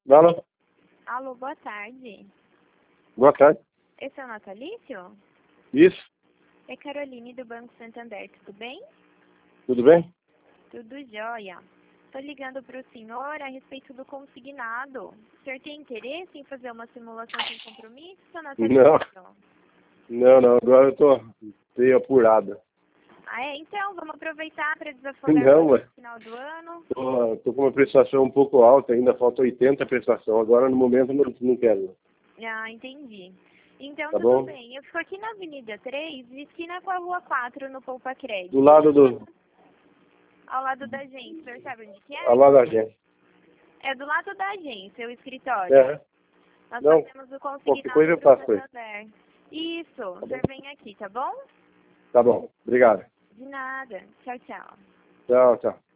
Alô? Alô, boa tarde. Boa tarde. Esse é o Natalício? Isso? É Caroline do Banco Santander, tudo bem? Tudo bem? Tudo jóia. Estou ligando para o senhor a respeito do consignado. O senhor tem interesse em fazer uma simulação sem compromisso, Natalício? Não, agora eu tô meio apurado. Ah, é? Então, vamos aproveitar para desafogar Não, no final do ano. tô com uma prestação um pouco alta, ainda falta 80 a prestação. Agora, no momento, não quero. Ah, entendi. Então, Tá tudo bom? bem. Eu fico aqui na Avenida 3, esquina com a Rua 4, no Poupa Crédito. Do lado do... Ao lado da agência. O senhor sabe onde que é? Ao lado da gente. É do lado da agência, o escritório. É. Nós Não, fazemos o qualquer coisa consignado eu para o faço aí. Santander. Isso, o senhor vem aqui, tá bom? Tá bom. Obrigado. De nada. Tchau, tchau. Tchau, tchau.